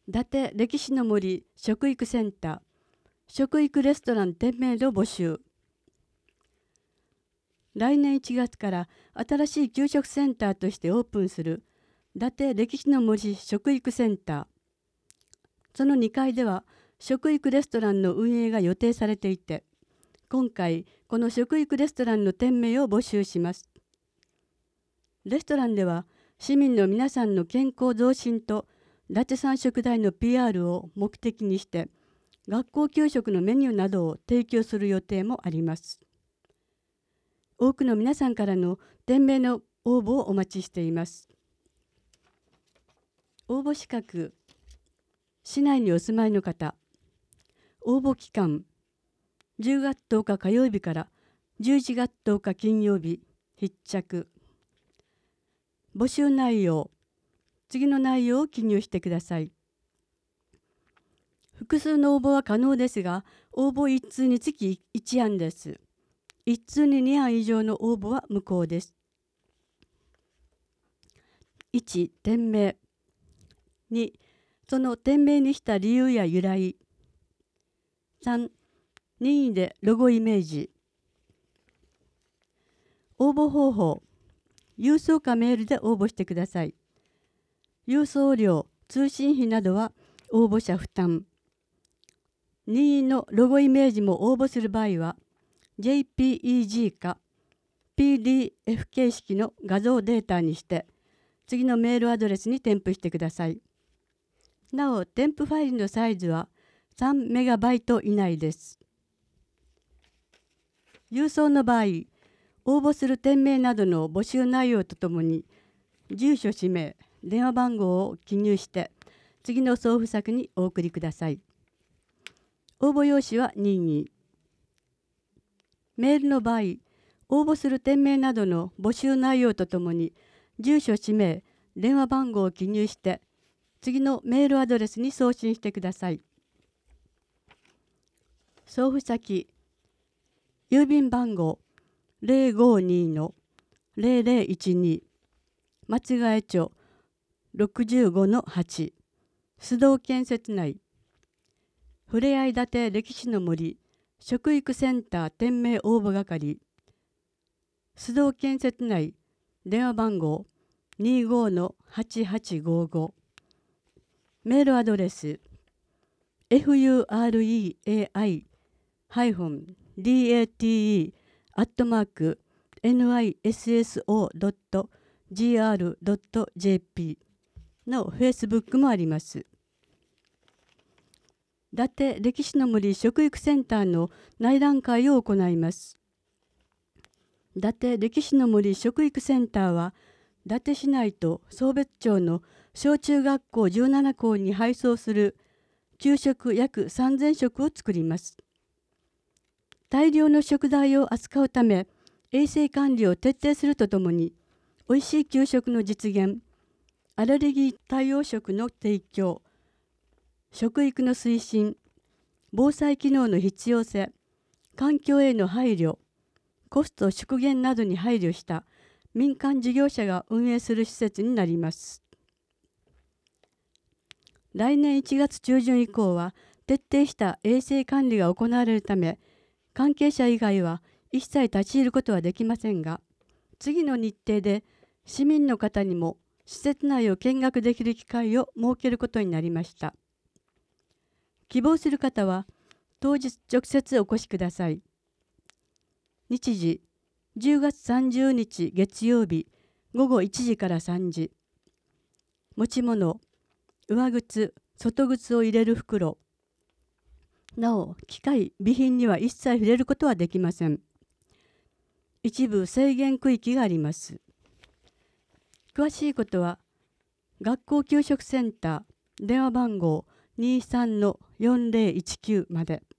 伊達歴史の森食育センター食育レストラン店名の募集。来年1月から新しい給食センターとしてオープンする伊達歴史の森食育センター。その2階では食育レストランの運営が予定されていて、今回この食育レストランの店名を募集します。レストランでは市民の皆さんの健康増進と伊達産食材の PR を目的にして学校給食のメニューなどを提供する予定もあります。多くの皆さんからの店名の応募をお待ちしています。応募資格、市内にお住まいの方、応募期間、10月10日火曜日から11月10日金曜日必着。募集内容、次の内容を記入してください。複数の応募は可能ですが、応募1通につき1案です。1通に2案以上の応募は無効です。1、店名。2、その店名にした理由や由来。3、任意でロゴイメージ。応募方法。郵送かメールで応募してください。郵送料、通信費などは応募者負担。任意のロゴイメージも応募する場合は、JPEG か PDF 形式の画像データにして、次のメールアドレスに添付してください。なお、添付ファイルのサイズは 3MB 以内です。郵送の場合、応募する店名などの募集内容とともに、住所、氏名、電話番号を記入して、次の送付先にお送りください。応募用紙は任意。メールの場合、応募する店名などの募集内容とともに、住所、氏名、電話番号を記入して、次のメールアドレスに送信してください。送付先、郵便番号 052-0012 松ヶ江町 65-8 須藤建設内ふれあい伊達歴史の森食育センター店名応募係須藤建設内電話番号 25-8855 メールアドレス fureai-date@nisso.gr.jp の Facebook もあります。伊達歴史の森食育センターの内覧会を行います。伊達歴史の森食育センターは、伊達市内と壮別町の小中学校17校に配送する給食約3000食を作ります。大量の食材を扱うため、衛生管理を徹底するとともに、おいしい給食の実現、アレルギー対応食の提供、食育の推進、防災機能の必要性、環境への配慮、コスト縮減などに配慮した民間事業者が運営する施設になります。来年1月中旬以降は徹底した衛生管理が行われるため、関係者以外は一切立ち入ることはできませんが、次の日程で市民の方にも施設内を見学できる機会を設けることになりました。希望する方は当日直接お越しください。日時、10月30日月曜日午後1時から3時。持ち物、上靴、外靴を入れる袋。なお、機械、備品には一切触れることはできません。一部制限区域があります。詳しいことは、学校給食センター、電話番号 23-4019 まで。